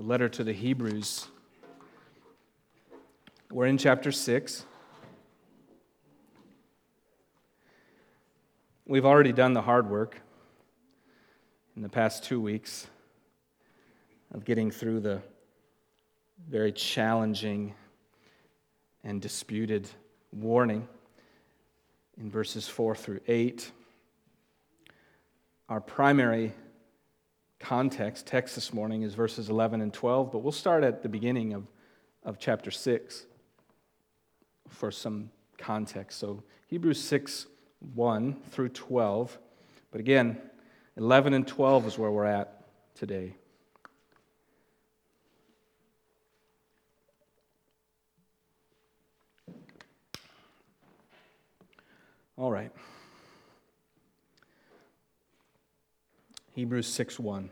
the letter to the Hebrews. We're in chapter 6. We've already done the hard work in the past 2 weeks of getting through the very challenging and disputed warning in verses 4 through 8. Our primary text this morning is verses 11 and 12, but we'll start at the beginning of chapter 6 for some context. So Hebrews 6, 1 through 12. But again, 11 and 12 is where we're at today. All right. Hebrews 6:1.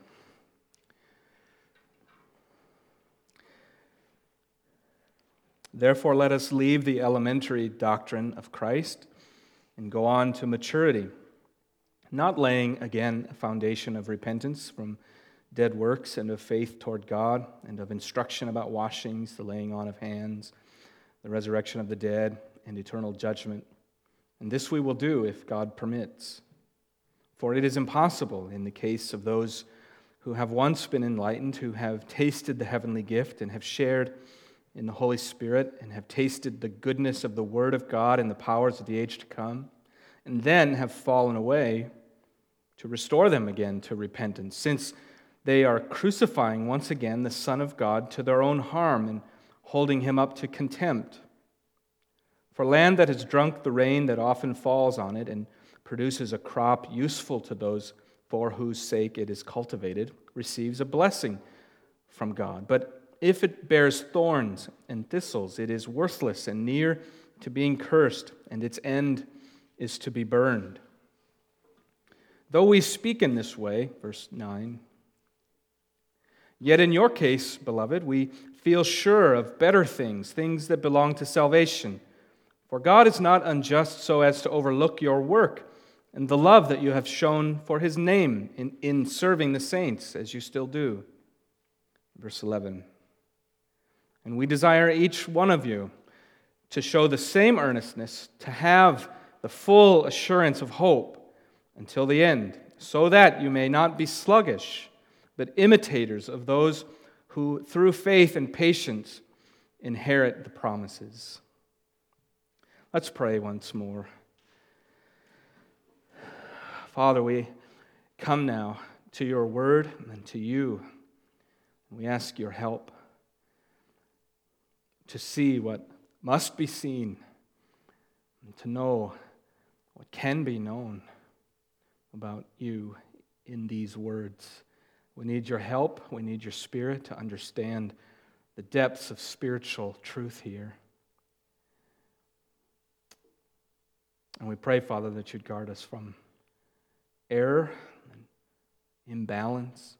Therefore, let us leave the elementary doctrine of Christ and go on to maturity, not laying again a foundation of repentance from dead works and of faith toward God and of instruction about washings, the laying on of hands, the resurrection of the dead, and eternal judgment. And this we will do if God permits. For it is impossible in the case of those who have once been enlightened, who have tasted the heavenly gift and have shared in the Holy Spirit and have tasted the goodness of the Word of God and the powers of the age to come, and then have fallen away, to restore them again to repentance, since they are crucifying once again the Son of God to their own harm and holding him up to contempt. For land that has drunk the rain that often falls on it and produces a crop useful to those for whose sake it is cultivated, receives a blessing from God. But if it bears thorns and thistles, it is worthless and near to being cursed, and its end is to be burned. Though we speak in this way, verse 9, yet in your case, beloved, we feel sure of better things, things that belong to salvation. For God is not unjust so as to overlook your work and the love that you have shown for His name in serving the saints, as you still do. Verse 11, and we desire each one of you to show the same earnestness, to have the full assurance of hope until the end, so that you may not be sluggish, but imitators of those who through faith and patience inherit the promises. Let's pray once more. Father, we come now to your word and to you. We ask your help to see what must be seen and to know what can be known about you in these words. We need your help. We need your Spirit to understand the depths of spiritual truth here. And we pray, Father, that you'd guard us from error and imbalance.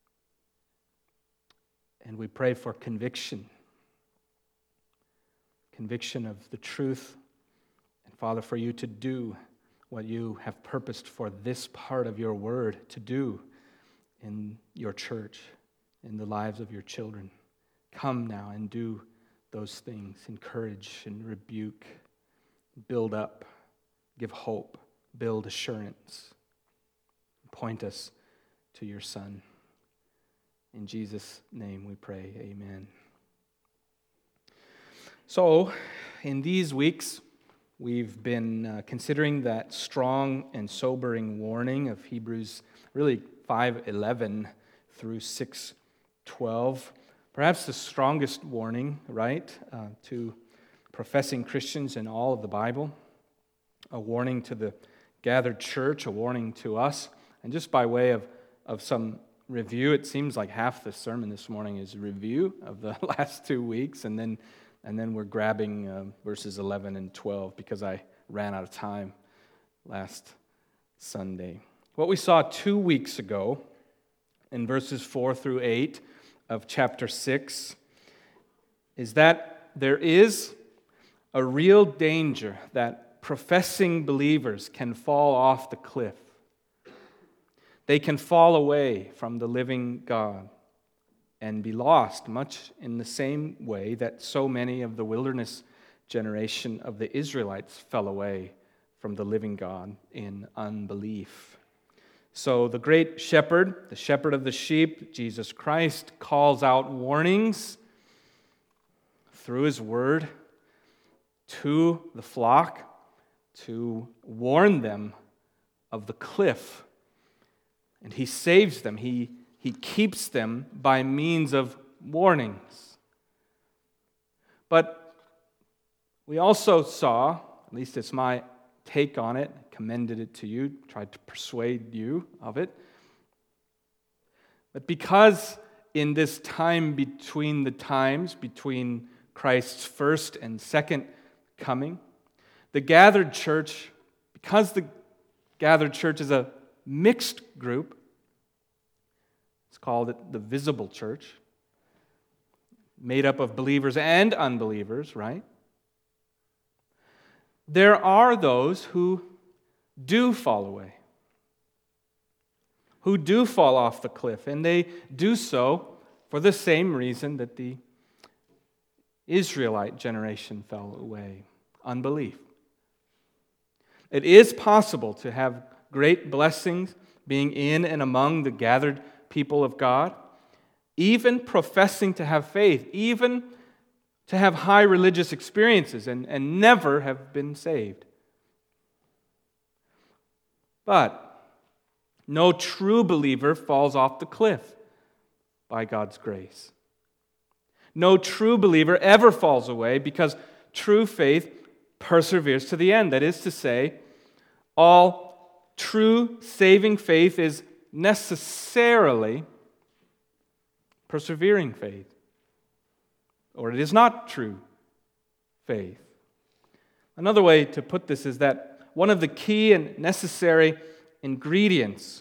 And we pray for conviction of the truth. And Father, for you to do what you have purposed for this part of your word to do in your church, in the lives of your children. Come now and do those things. Encourage and rebuke, build up, give hope, build assurance. Point us to your Son. In Jesus' name we pray, amen. So, in these weeks, we've been considering that strong and sobering warning of Hebrews, really 5:11 through 6:12. Perhaps the strongest warning, right, to professing Christians in all of the Bible. A warning to the gathered church, a warning to us. And just by way of some review, it seems like half the sermon this morning is a review of the last 2 weeks, and then we're grabbing verses 11 and 12 because I ran out of time last Sunday. What we saw 2 weeks ago in verses 4 through 8 of chapter 6 is that there is a real danger that professing believers can fall off the cliff. They can fall away from the living God and be lost, much in the same way that so many of the wilderness generation of the Israelites fell away from the living God in unbelief. So the great shepherd, the shepherd of the sheep, Jesus Christ, calls out warnings through his word to the flock to warn them of the cliff. And he saves them. He keeps them by means of warnings. But we also saw, at least it's my take on it, commended it to you, tried to persuade you of it. But because in this time between the times, between Christ's first and second coming, the gathered church, because the gathered church is a mixed group, it's called the visible church, made up of believers and unbelievers, right? There are those who do fall away, who do fall off the cliff, and they do so for the same reason that the Israelite generation fell away: unbelief. It is possible to have great blessings being in and among the gathered people of God, even professing to have faith, even to have high religious experiences and never have been saved. But no true believer falls off the cliff by God's grace. No true believer ever falls away because true faith perseveres to the end. That is to say, all true saving faith is necessarily persevering faith, or it is not true faith. Another way to put this is that one of the key and necessary ingredients,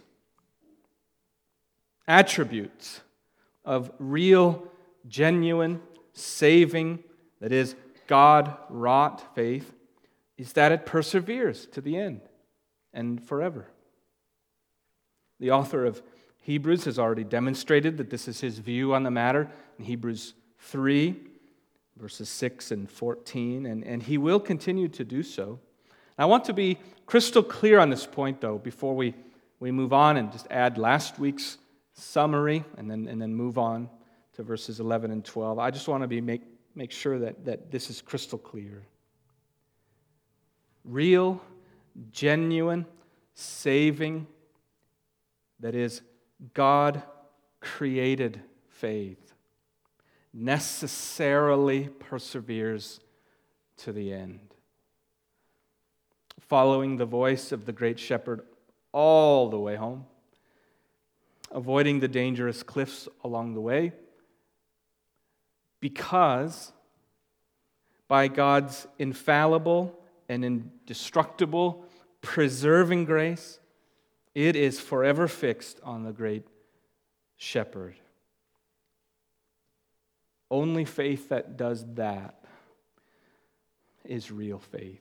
attributes of real, genuine, saving, that is, God-wrought faith, is that it perseveres to the end and forever. The author of Hebrews has already demonstrated that this is his view on the matter in Hebrews 3, verses 6 and 14, and he will continue to do so. I want to be crystal clear on this point, though, before we move on and just add last week's summary and then move on to verses 11 and 12. I just want to make sure that this is crystal clear. Real, genuine, saving, that is, God-created faith necessarily perseveres to the end, following the voice of the great shepherd all the way home, avoiding the dangerous cliffs along the way, because by God's infallible and indestructible preserving grace, it is forever fixed on the great shepherd. Only faith that does that is real faith.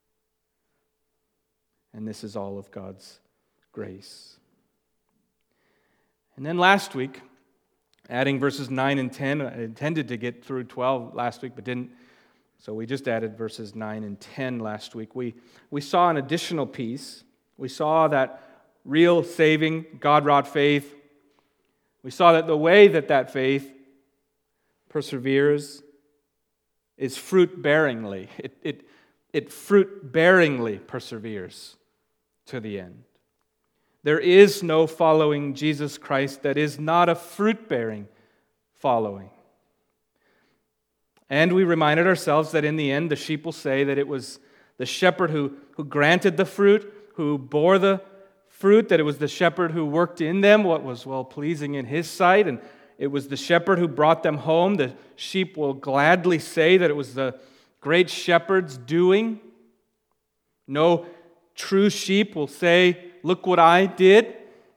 And this is all of God's grace. And then last week, adding verses 9 and 10, I intended to get through 12 last week, but didn't. So we just added verses 9 and 10 last week. We saw an additional piece. We saw that real saving, God-wrought faith. We saw that the way that faith perseveres is fruit-bearingly. It fruit-bearingly perseveres to the end. There is no following Jesus Christ that is not a fruit-bearing following. And we reminded ourselves that in the end, the sheep will say that it was the shepherd who granted the fruit, who bore the fruit, that it was the shepherd who worked in them what was well-pleasing in his sight, and it was the shepherd who brought them home. The sheep will gladly say that it was the great shepherd's doing. No true sheep will say, "Look what I did."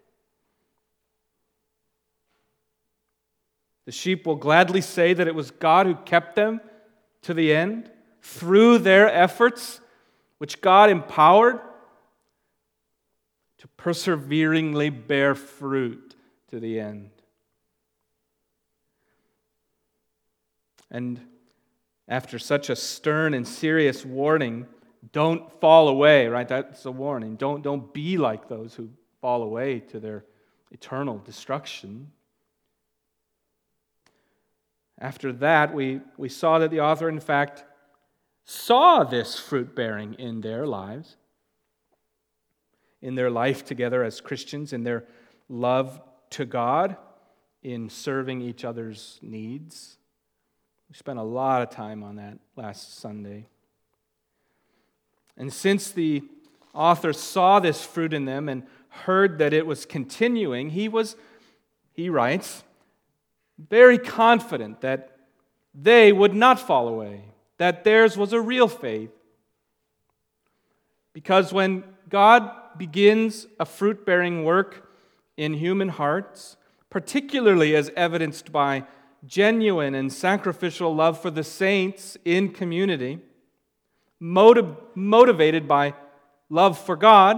The sheep will gladly say that it was God who kept them to the end through their efforts, which God empowered to perseveringly bear fruit to the end. And after such a stern and serious warning, don't fall away, right? That's a warning. Don't be like those who fall away to their eternal destruction. After that, we saw that the author, in fact, saw this fruit-bearing in their lives, in their life together as Christians, in their love to God, in serving each other's needs. We spent a lot of time on that last Sunday. And since the author saw this fruit in them and heard that it was continuing, he writes, very confident that they would not fall away, that theirs was a real faith. Because when God begins a fruit-bearing work in human hearts, particularly as evidenced by genuine and sacrificial love for the saints in community, motivated by love for God,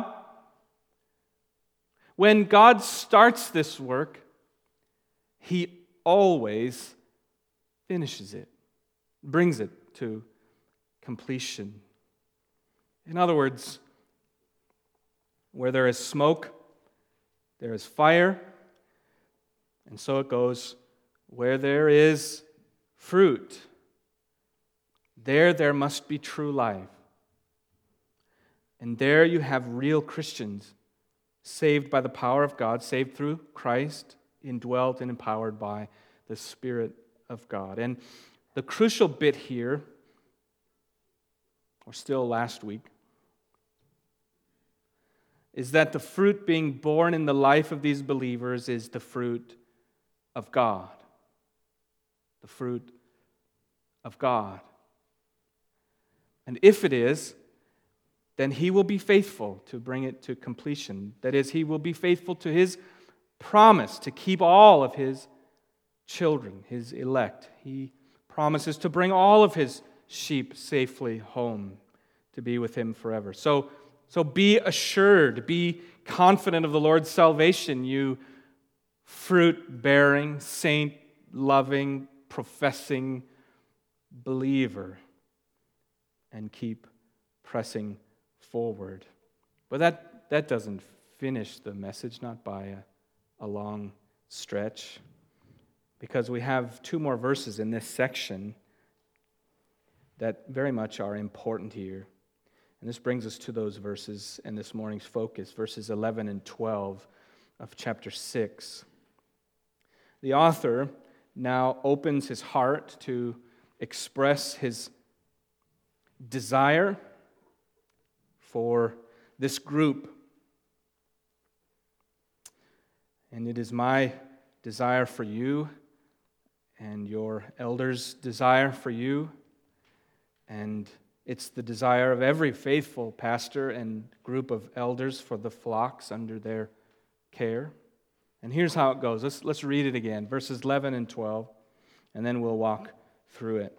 when God starts this work, He always finishes it, brings it to completion. In other words, where there is smoke, there is fire, and so it goes. Where there is fruit, there must be true life. And there you have real Christians, saved by the power of God, saved through Christ, indwelt and empowered by the Spirit of God. And the crucial bit here, or still last week, is that the fruit being born in the life of these believers is the fruit of God. The fruit of God. And if it is, then He will be faithful to bring it to completion. That is, He will be faithful to His promise to keep all of His children, His elect. He promises to bring all of His sheep safely home to be with Him forever. So be assured, be confident of the Lord's salvation, you fruit-bearing, saint-loving, professing believer, and keep pressing forward. But that doesn't finish the message, not by a long stretch, because we have two more verses in this section that very much are important here. And this brings us to those verses and this morning's focus, verses 11 and 12 of chapter 6. The author now opens his heart to express his desire for this group. And it is my desire for you, and your elders' desire for you, and it's the desire of every faithful pastor and group of elders for the flocks under their care. And here's how it goes. Let's read it again, verses 11 and 12, and then we'll walk through it.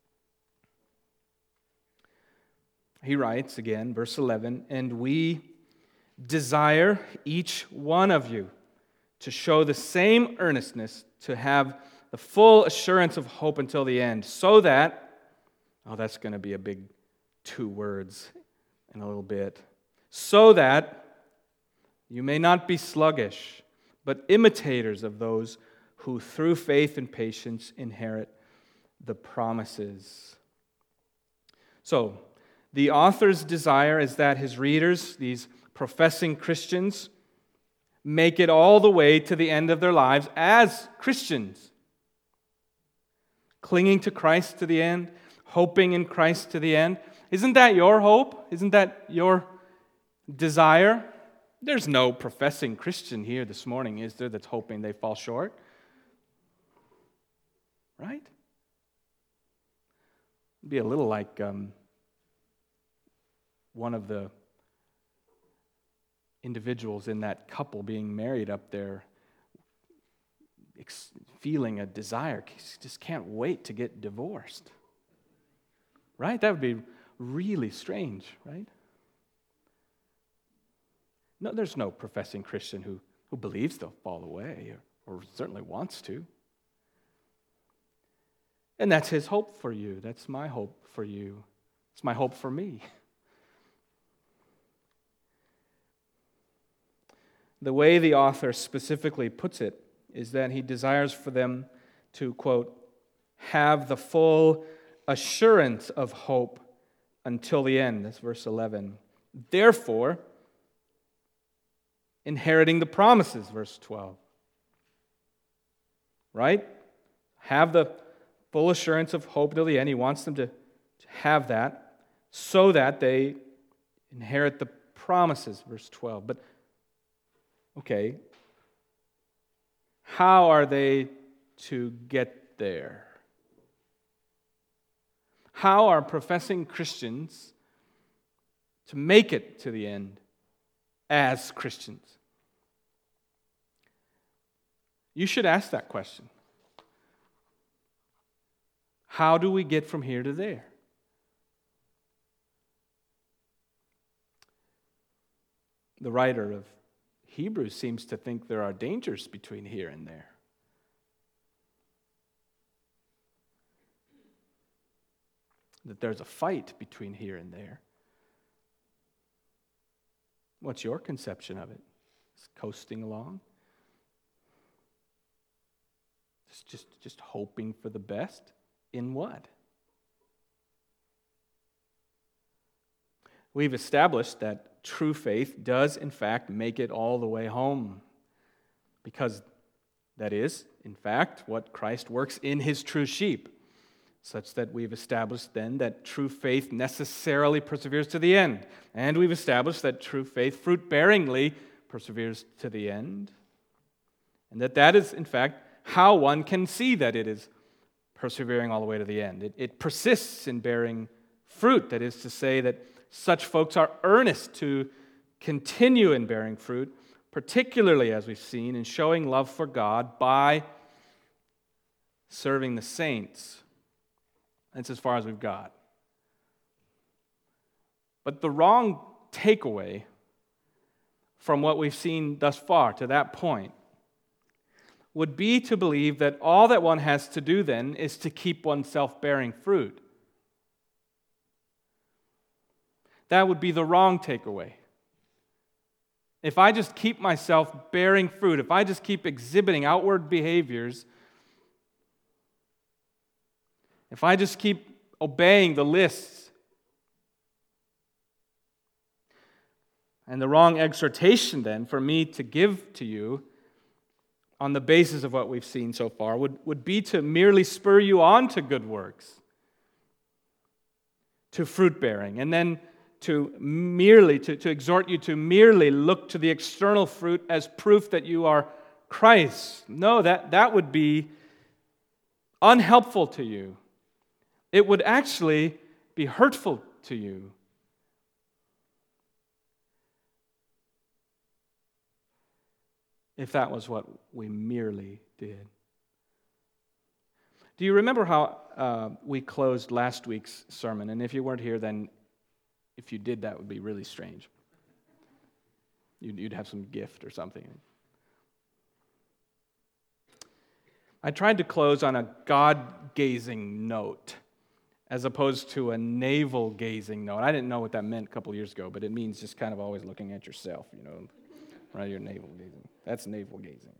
He writes again, verse 11, "And we desire each one of you to show the same earnestness, to have the full assurance of hope until the end, so that," that's going to be a big 2 words in a little bit, "so that you may not be sluggish, but imitators of those who through faith and patience inherit the promises." So, the author's desire is that his readers, these professing Christians, make it all the way to the end of their lives as Christians, clinging to Christ to the end, hoping in Christ to the end. Isn't that your hope? Isn't that your desire? There's no professing Christian here this morning, is there, that's hoping they fall short? Right? It'd be a little like one of the individuals in that couple being married up there feeling a desire, just can't wait to get divorced. Right? That would be really strange, right? No, there's no professing Christian who believes they'll fall away or certainly wants to. And that's his hope for you. That's my hope for you. It's my hope for me. The way the author specifically puts it is that he desires for them to, quote, have the full assurance of hope until the end. That's verse 11. Therefore, inheriting the promises, verse 12. Right? Have the full assurance of hope till the end. He wants them to have that so that they inherit the promises, verse 12. But, okay, how are they to get there? How are professing Christians to make it to the end as Christians? You should ask that question. How do we get from here to there? The writer of Hebrews seems to think there are dangers between here and there. That there's a fight between here and there. What's your conception of it? It's coasting along? Just hoping for the best? In what? We've established that true faith does, in fact, make it all the way home. Because that is, in fact, what Christ works in his true sheep. Such that we've established then that true faith necessarily perseveres to the end. And we've established that true faith fruit-bearingly perseveres to the end. And that is, in fact, how one can see that it is persevering all the way to the end. It persists in bearing fruit. That is to say that such folks are earnest to continue in bearing fruit, particularly, as we've seen, in showing love for God by serving the saints. That's as far as we've got. But the wrong takeaway from what we've seen thus far to that point would be to believe that all that one has to do then is to keep oneself bearing fruit. That would be the wrong takeaway. If I just keep myself bearing fruit, if I just keep exhibiting outward behaviors, if I just keep obeying the lists, and the wrong exhortation then for me to give to you on the basis of what we've seen so far would be to merely spur you on to good works, to fruit-bearing, and then to exhort you to merely look to the external fruit as proof that you are Christ. No, that would be unhelpful to you. It would actually be hurtful to you. If that was what we merely did. Do you remember how we closed last week's sermon? And if you weren't here, then if you did, that would be really strange. You'd have some gift or something. I tried to close on a God-gazing note as opposed to a navel-gazing note. I didn't know what that meant a couple years ago, but it means just kind of always looking at yourself, right? You're navel-gazing. That's navel-gazing.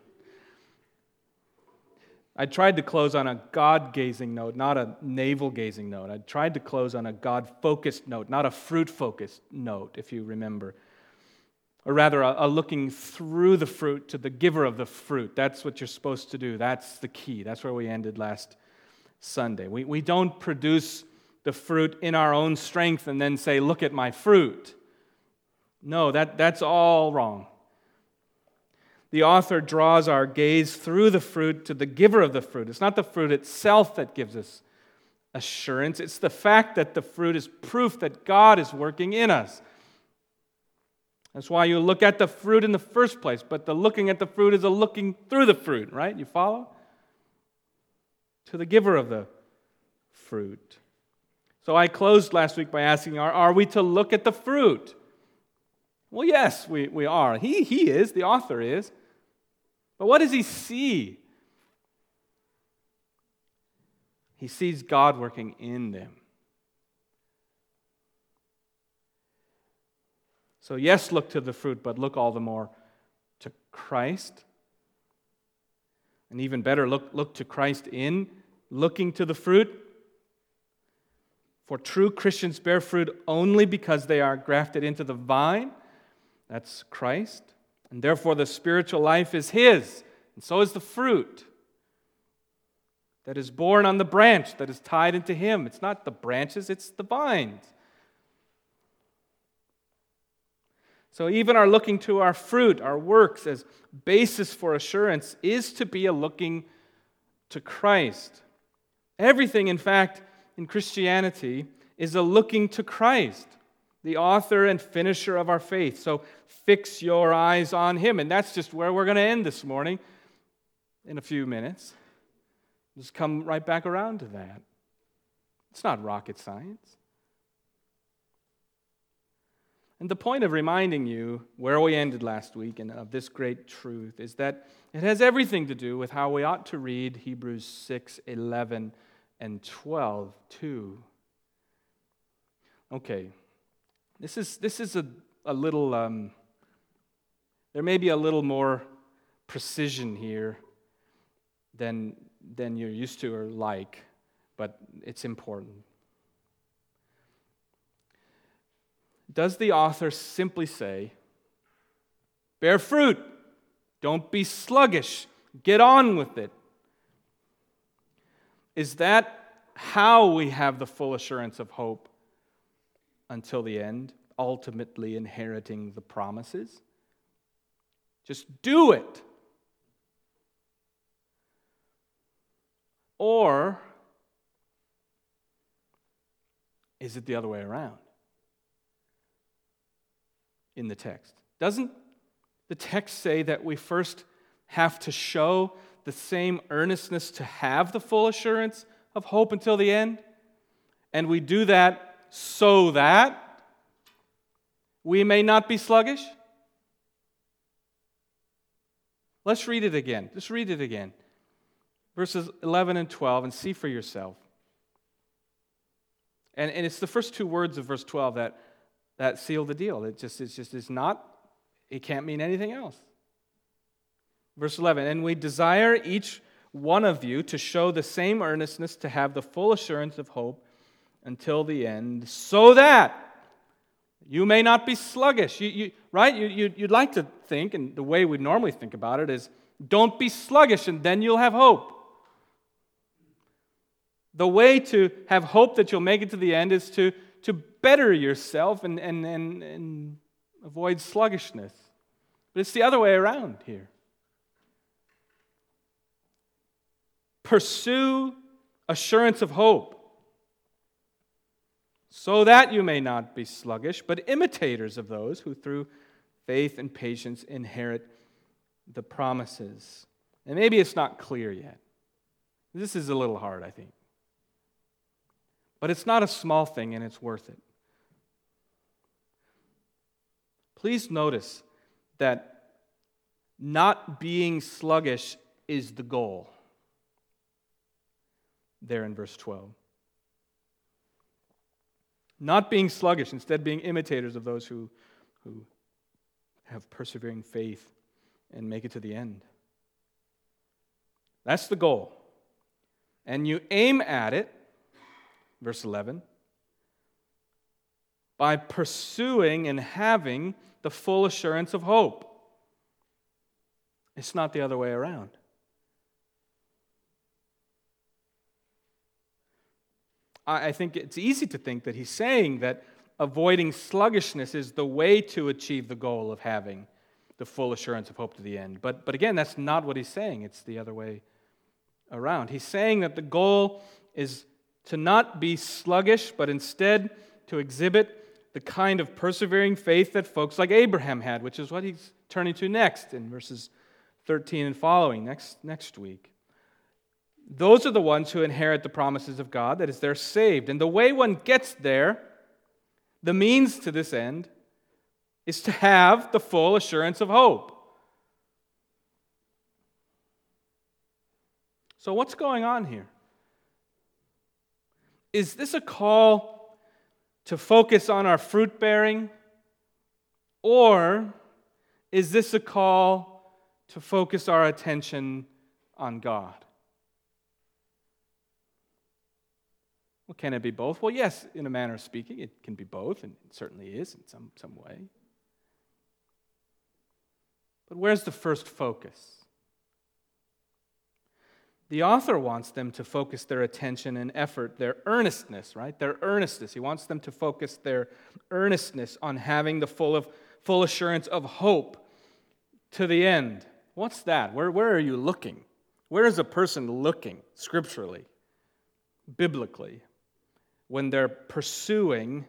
I tried to close on a God-gazing note, not a navel-gazing note. I tried to close on a God-focused note, not a fruit-focused note, if you remember. Or rather, a looking through the fruit to the giver of the fruit. That's what you're supposed to do. That's the key. That's where we ended last Sunday. We don't produce the fruit in our own strength and then say, look at my fruit. No, that's all wrong. The author draws our gaze through the fruit to the giver of the fruit. It's not the fruit itself that gives us assurance. It's the fact that the fruit is proof that God is working in us. That's why you look at the fruit in the first place, but the looking at the fruit is a looking through the fruit, right? You follow? To the giver of the fruit. So I closed last week by asking, are we to look at the fruit? Well, yes, we are. He is, the author is. But what does he see? He sees God working in them. So yes, look to the fruit, but look all the more to Christ. And even better, look to Christ in looking to the fruit. For true Christians bear fruit only because they are grafted into the vine. That's Christ. And therefore the spiritual life is His, and so is the fruit that is born on the branch that is tied into Him. It's not the branches, it's the vines. So even our looking to our fruit, our works as basis for assurance is to be a looking to Christ. Everything, in fact, in Christianity is a looking to Christ, the author and finisher of our faith. So fix your eyes on Him. And that's just where we're going to end this morning in a few minutes. Just come right back around to that. It's not rocket science. And the point of reminding you where we ended last week and of this great truth is that it has everything to do with how we ought to read Hebrews 6, 11, and 12 too. Okay, this is a little, there may be a little more precision here than you're used to or like, but it's important. Does the author simply say, bear fruit, don't be sluggish, get on with it? Is that how we have the full assurance of hope until the end, ultimately inheriting the promises? Just do it. Or is it the other way around in the text? Doesn't the text say that we first have to show the same earnestness to have the full assurance of hope until the end? And we do that so that we may not be sluggish? Let's read it again. Just read it again. Verses 11 and 12, and see for yourself. And it's the first two words of verse 12 that seal the deal. It can't mean anything else. Verse 11, and we desire each one of you to show the same earnestness to have the full assurance of hope until the end, so that you may not be sluggish. Right? You'd like to think, and the way we normally think about it is, don't be sluggish, and then you'll have hope. The way to have hope that you'll make it to the end is to better yourself and avoid sluggishness. But it's the other way around here. Pursue assurance of hope, so that you may not be sluggish, but imitators of those who through faith and patience inherit the promises. And maybe it's not clear yet. This is a little hard, I think. But it's not a small thing, and it's worth it. Please notice that not being sluggish is the goal there in verse 12. Not being sluggish, instead being imitators of those who have persevering faith and make it to the end. That's the goal. And you aim at it, verse 11, by pursuing and having the full assurance of hope. It's not the other way around. I think it's easy to think that he's saying that avoiding sluggishness is the way to achieve the goal of having the full assurance of hope to the end. But again, that's not what he's saying. It's the other way around. He's saying that the goal is to not be sluggish, but instead to exhibit the kind of persevering faith that folks like Abraham had, which is what he's turning to next in verses 13 and following next week. Those are the ones who inherit the promises of God, that is, they're saved. And the way one gets there, the means to this end, is to have the full assurance of hope. So what's going on here? Is this a call to focus on our fruit bearing? Or is this a call to focus our attention on God? Well, can it be both? Well, yes, in a manner of speaking, it can be both, and it certainly is in some way. But where's the first focus? The author wants them to focus their attention and effort, their earnestness, right? Their earnestness. He wants them to focus their earnestness on having the full assurance of hope to the end. What's that? Where are you looking? Where is a person looking scripturally, biblically, when they're pursuing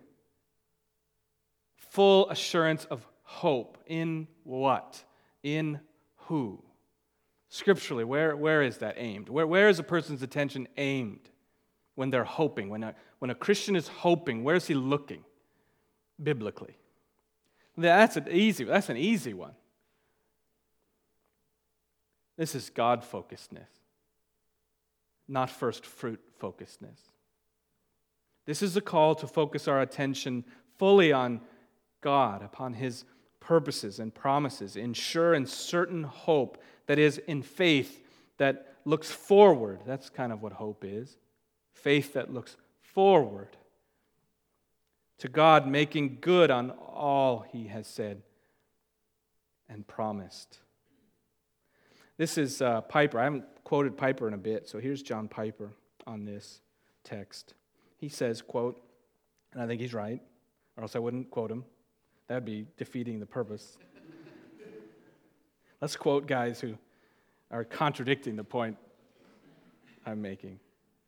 full assurance of hope? In what? In who? Scripturally, where is that aimed? Where is a person's attention aimed when they're hoping? When a Christian is hoping, where is he looking biblically? That's an easy one. This is God-focusedness, not first fruit focusedness. This is a call to focus our attention fully on God, upon His purposes and promises, in sure and certain hope that is in faith that looks forward. That's kind of what hope is. Faith that looks forward to God making good on all He has said and promised. This is Piper. I haven't quoted Piper in a bit, so here's John Piper on this text. He says, quote, and I think he's right, or else I wouldn't quote him. That'd be defeating the purpose. Let's quote guys who are contradicting the point I'm making.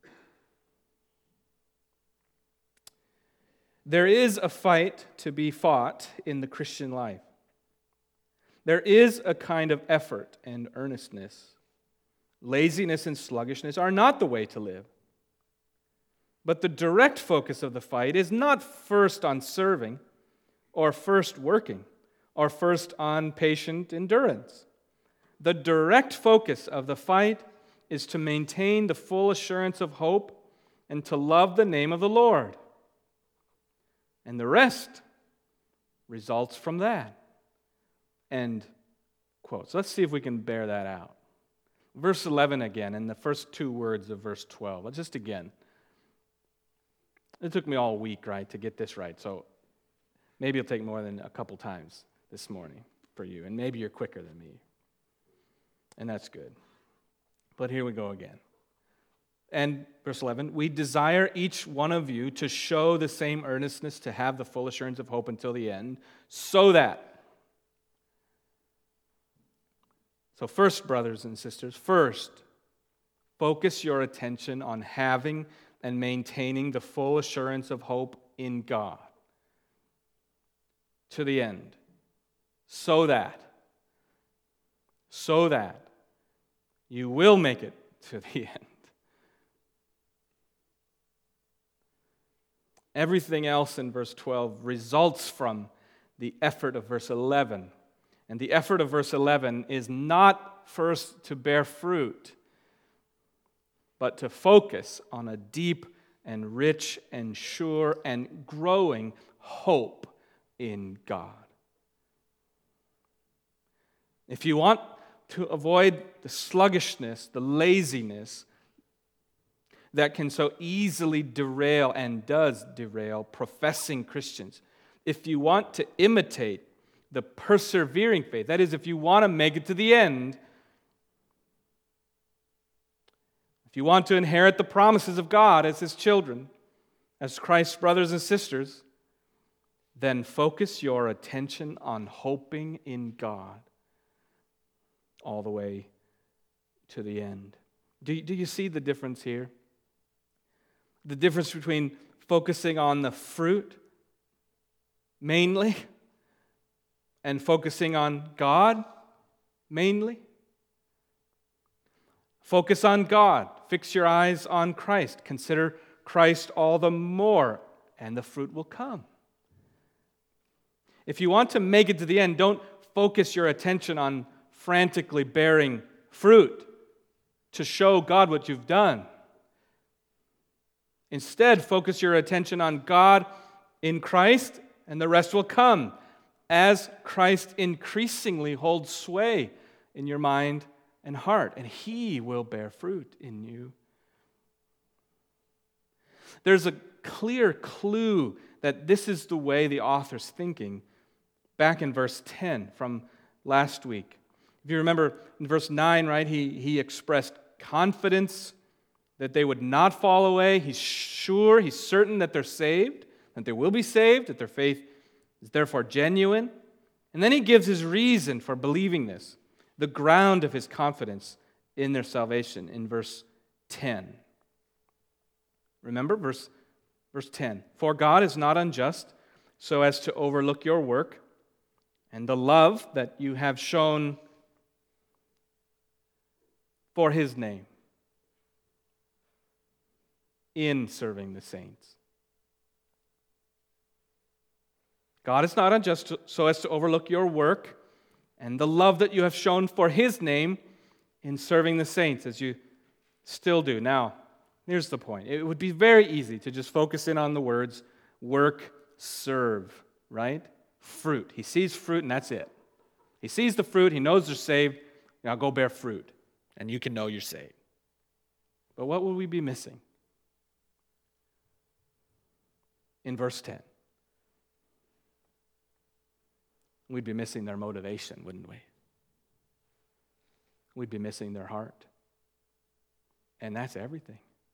There is a fight to be fought in the Christian life. There is a kind of effort and earnestness. Laziness and sluggishness are not the way to live. But the direct focus of the fight is not first on serving, or first working, or first on patient endurance. The direct focus of the fight is to maintain the full assurance of hope and to love the name of the Lord. And the rest results from that. End quote. So let's see if we can bear that out. Verse 11 again, and the first two words of verse 12. Just again. It took me all week, right, to get this right. So maybe it'll take more than a couple times this morning for you. And maybe you're quicker than me. And that's good. But here we go again. And verse 11, we desire each one of you to show the same earnestness, to have the full assurance of hope until the end, so that. So first, brothers and sisters, first, focus your attention on having and maintaining the full assurance of hope in God to the end, so that you will make it to the end. Everything else in verse 12 results from the effort of verse 11. And the effort of verse 11 is not first to bear fruit, but to focus on a deep and rich and sure and growing hope in God. If you want to avoid the sluggishness, the laziness that can so easily derail and does derail professing Christians, if you want to imitate the persevering faith, that is, if you want to make it to the end, if you want to inherit the promises of God as His children, as Christ's brothers and sisters, then focus your attention on hoping in God all the way to the end. Do you see the difference here? The difference between focusing on the fruit mainly and focusing on God mainly? Focus on God. Fix your eyes on Christ. Consider Christ all the more, and the fruit will come. If you want to make it to the end, don't focus your attention on frantically bearing fruit to show God what you've done. Instead, focus your attention on God in Christ, and the rest will come as Christ increasingly holds sway in your mind and heart, and He will bear fruit in you. There's a clear clue that this is the way the author's thinking back in verse 10 from last week. If you remember in verse 9, right, he expressed confidence that they would not fall away. He's certain that they're saved, that they will be saved, that their faith is therefore genuine. And then he gives his reason for believing this, the ground of his confidence in their salvation in verse 10. Remember, verse 10. For God is not unjust so as to overlook your work and the love that you have shown for His name in serving the saints. God is not unjust so as to overlook your work and the love that you have shown for His name in serving the saints, as you still do. Now, here's the point. It would be very easy to just focus in on the words work, serve, right? Fruit. He sees fruit and that's it. He sees the fruit, he knows they're saved, now go bear fruit, and you can know you're saved. But what would we be missing? In verse 10. We'd be missing their motivation, wouldn't we? We'd be missing their heart. And that's everything.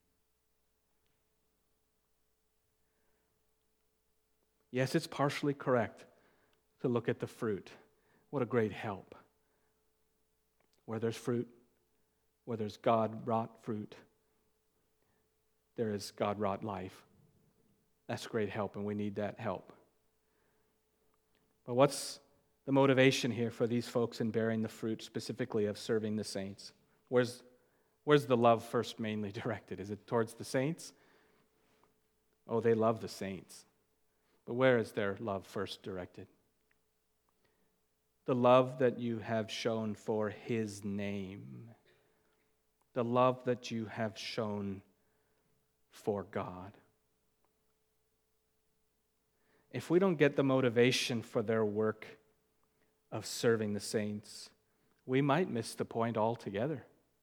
Yes, it's partially correct to look at the fruit. What a great help. Where there's fruit, where there's God-wrought fruit, there is God-wrought life. That's great help, and we need that help. But what's the motivation here for these folks in bearing the fruit, specifically of serving the saints? Where's the love first mainly directed? Is it towards the saints? Oh, they love the saints. But where is their love first directed? The love that you have shown for His name. The love that you have shown for God. If we don't get the motivation for their work of serving the saints, we might miss the point altogether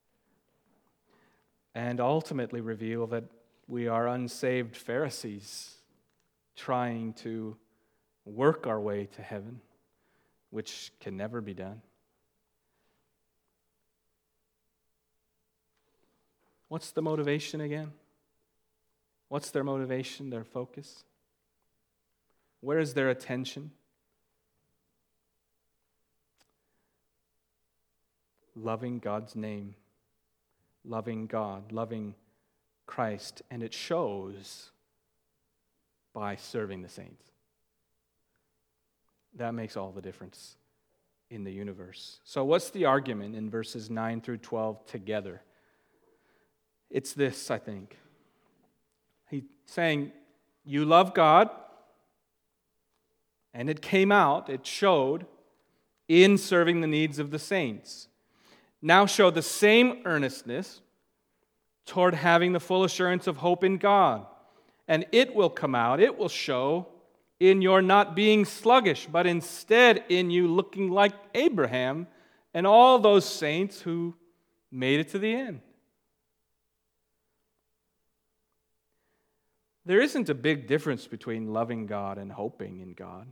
and ultimately reveal that we are unsaved Pharisees trying to work our way to heaven, which can never be done. What's the motivation again? What's their motivation, their focus? Where is their attention? Loving God's name, loving God, loving Christ, and it shows by serving the saints. That makes all the difference in the universe. So what's the argument in verses 9 through 12 together? It's this, I think. He's saying, you love God, and it came out, it showed, in serving the needs of the saints. Now show the same earnestness toward having the full assurance of hope in God. And it will come out, it will show in your not being sluggish, but instead in you looking like Abraham and all those saints who made it to the end. There isn't a big difference between loving God and hoping in God.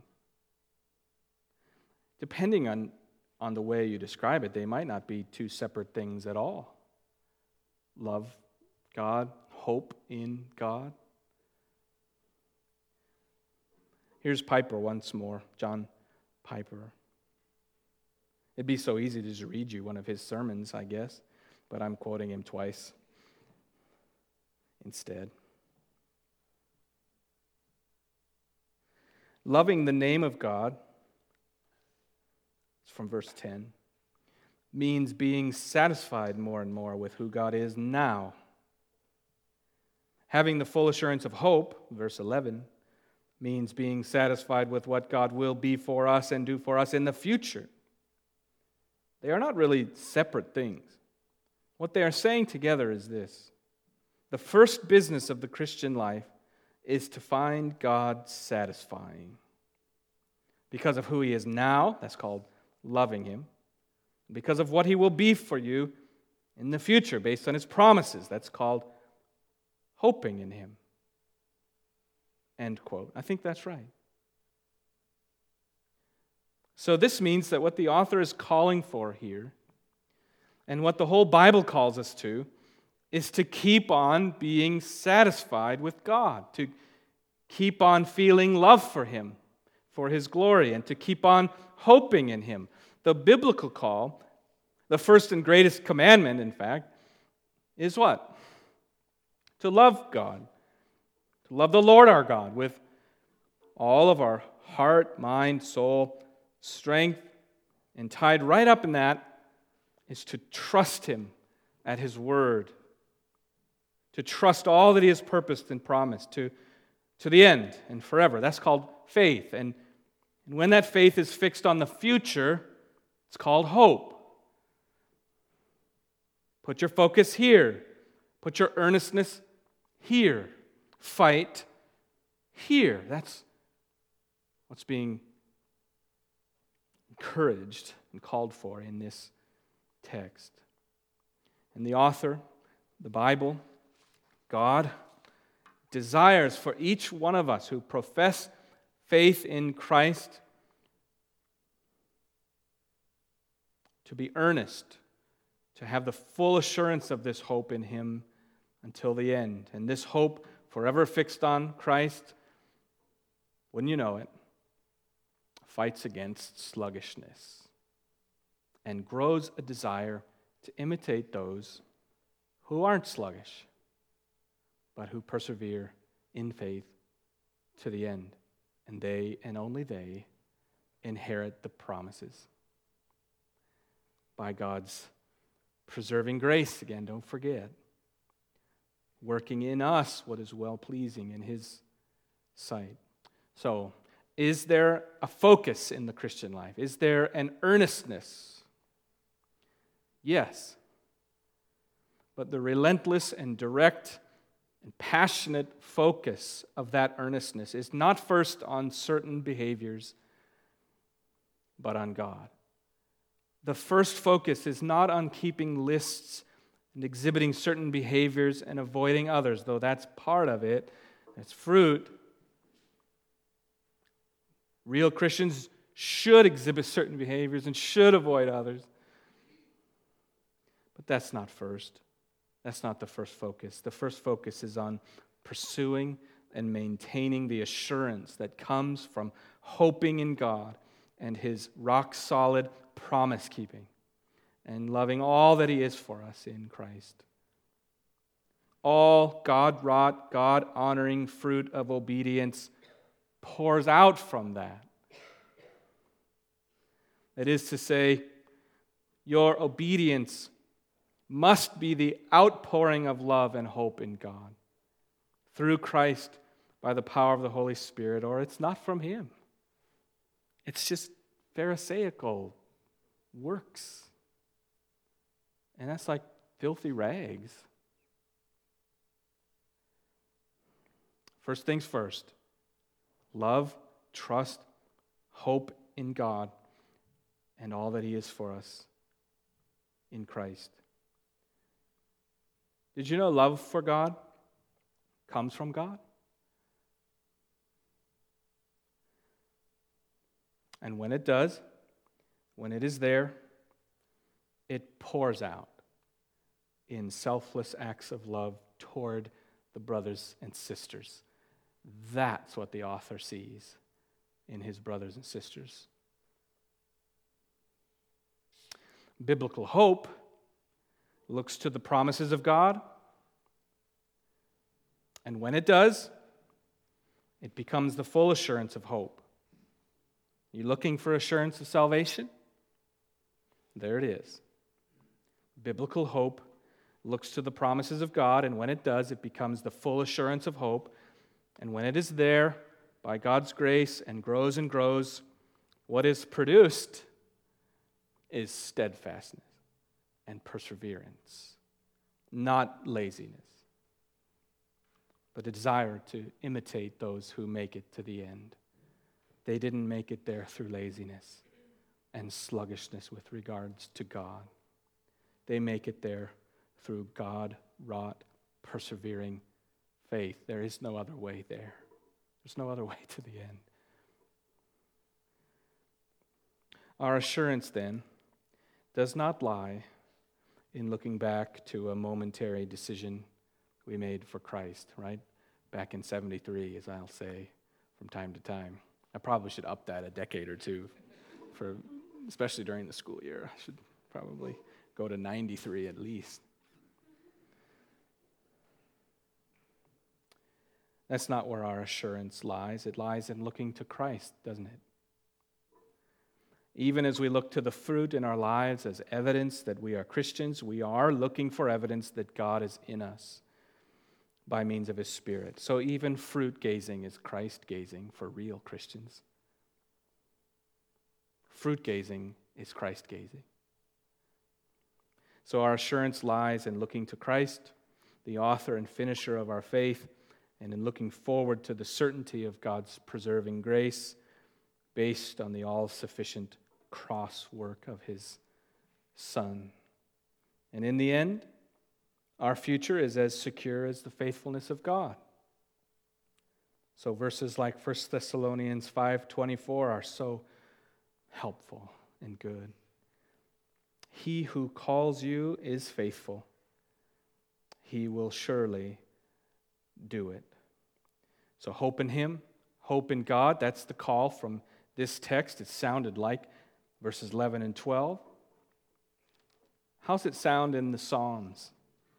Depending on the way you describe it, they might not be two separate things at all. Love God, hope in God. Here's Piper once more, John Piper. It'd be so easy to just read you one of his sermons, I guess, but I'm quoting him twice instead. Loving the name of God, it's from verse 10, means being satisfied more and more with who God is now. Having the full assurance of hope, verse 11, means being satisfied with what God will be for us and do for us in the future. They are not really separate things. What they are saying together is this: The first business of the Christian life is to find God satisfying. Because of who He is now, that's called loving Him. Because of what He will be for you in the future, based on His promises, that's called hoping in Him. End quote. I think that's right. So this means that what the author is calling for here, and what the whole Bible calls us to, is to keep on being satisfied with God, to keep on feeling love for Him, for His glory, and to keep on hoping in Him. The biblical call, the first and greatest commandment, in fact, is what? To love God, to love the Lord our God with all of our heart, mind, soul, strength, and tied right up in that is to trust Him at His word, to trust all that He has purposed and promised to the end and forever. That's called faith. And when that faith is fixed on the future, it's called hope. Put your focus here. Put your earnestness here. Fight here. That's what's being encouraged and called for in this text. And the author, the Bible, God, desires for each one of us who profess faith in Christ to be earnest, to have the full assurance of this hope in Him until the end. And this hope, forever fixed on Christ, wouldn't you know it, fights against sluggishness and grows a desire to imitate those who aren't sluggish, but who persevere in faith to the end. And they, and only they, inherit the promises by God's preserving grace, again, don't forget, working in us what is well-pleasing in His sight. So, is there a focus in the Christian life? Is there an earnestness? Yes. But the relentless and direct and passionate focus of that earnestness is not first on certain behaviors, but on God. The first focus is not on keeping lists and exhibiting certain behaviors and avoiding others, though that's part of it. That's fruit. Real Christians should exhibit certain behaviors and should avoid others. But that's not first. That's not the first focus. The first focus is on pursuing and maintaining the assurance that comes from hoping in God and His rock-solid promise-keeping and loving all that He is for us in Christ. All God-wrought, God-honoring fruit of obedience pours out from that. That is to say, your obedience must be the outpouring of love and hope in God through Christ by the power of the Holy Spirit, or it's not from Him. It's just Pharisaical works. And that's like filthy rags. First things first. Love, trust, hope in God and all that He is for us in Christ. Did you know love for God comes from God? And when it does, when it is there, it pours out in selfless acts of love toward the brothers and sisters. That's what the author sees in his brothers and sisters. Biblical hope looks to the promises of God, and when it does, it becomes the full assurance of hope. You looking for assurance of salvation? There it is. Biblical hope looks to the promises of God, and when it does, it becomes the full assurance of hope. And when it is there, by God's grace, and grows, what is produced is steadfastness and perseverance, not laziness. but a desire to imitate those who make it to the end. They didn't make it there through laziness and sluggishness with regards to God. They make it there through God-wrought, persevering faith. There is no other way there. There's no other way to the end. Our assurance, then, does not lie in looking back to a momentary decision we made for Christ, right? Back in 73, as I'll say from time to time. I probably should up that a decade or two, especially during the school year. I should probably go to 93 at least. That's not where our assurance lies. It lies in looking to Christ, doesn't it? Even as we look to the fruit in our lives as evidence that we are Christians, we are looking for evidence that God is in us by means of His Spirit. So even fruit gazing is Christ gazing for real Christians. Fruit gazing is Christ gazing. So our assurance lies in looking to Christ, the author and finisher of our faith, and in looking forward to the certainty of God's preserving grace based on the all-sufficient cross work of His Son. And in the end, our future is as secure as the faithfulness of God. So verses like 1 Thessalonians 5:24 are so helpful and good. He who calls you is faithful. He will surely do it. So hope in Him, hope in God. That's the call from this text. It sounded like verses 11 and 12. How's it sound in the Psalms?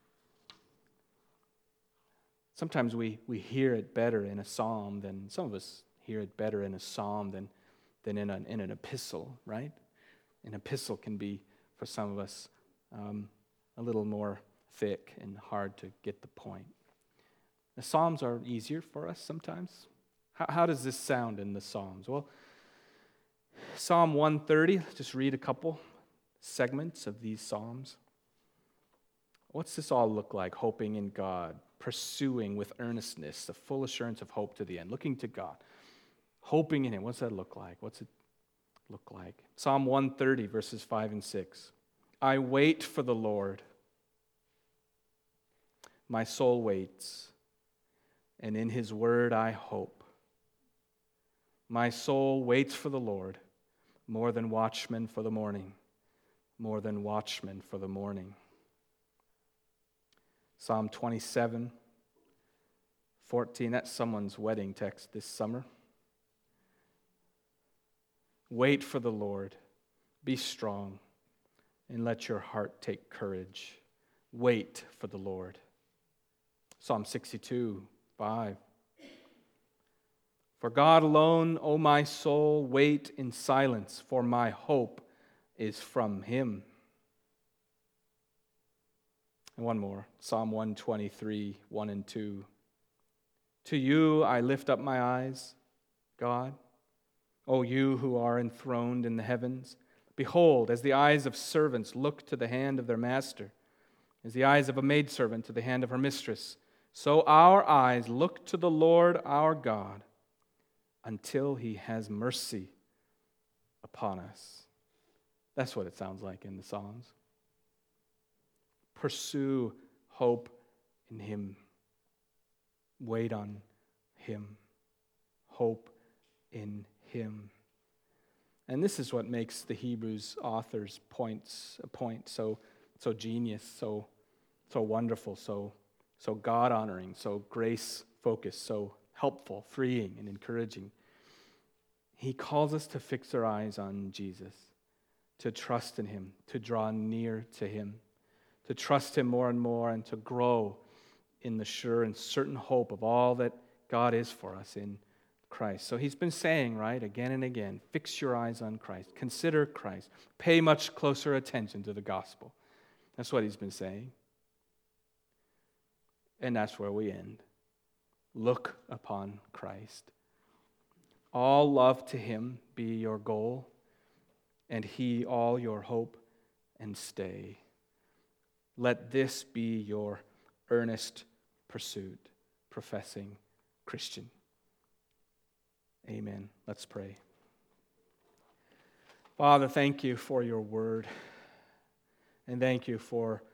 Sometimes we hear it better in a psalm than, some of us hear it better in a psalm than in an epistle, right? An epistle can be, for some of us, a little more thick and hard to get the point. The Psalms are easier for us sometimes. How does this sound in the Psalms? Well, Psalm 130, let's just read a couple segments of these Psalms. What's this all look like? Hoping in God, pursuing with earnestness the full assurance of hope to the end, looking to God, hoping in Him. What's that look like? What's it look like? Psalm 130, verses 5 and 6. I wait for the Lord. My soul waits, and in His word I hope. My soul waits for the Lord, more than watchmen for the morning, more than watchmen for the morning. Psalm 27, 14, that's someone's wedding text this summer. Wait for the Lord, be strong, and let your heart take courage. Wait for the Lord. Psalm 62, 5. For God alone, O my soul, wait in silence, for my hope is from Him. And one more, Psalm 123, 1 and 2. To you I lift up my eyes, God, O you who are enthroned in the heavens. Behold, as the eyes of servants look to the hand of their master, as the eyes of a maidservant to the hand of her mistress, so our eyes look to the Lord our God until He has mercy upon us. That's what it sounds like in the Psalms. Pursue hope in Him. Wait on Him. Hope in Him. And this is what makes the Hebrews author's point so genius, so wonderful, so God-honoring, so grace-focused, so helpful, freeing, and encouraging. He calls us to fix our eyes on Jesus, to trust in Him, to draw near to Him, to trust Him more and more, and to grow in the sure and certain hope of all that God is for us in Christ. So He's been saying, right, again and again, fix your eyes on Christ, consider Christ, pay much closer attention to the gospel. That's what He's been saying. And that's where we end. Look upon Christ. All love to Him be your goal, and He all your hope and stay. Let this be your earnest pursuit. professing Christian. Amen. Let's pray. Father, thank you for your word, and thank you for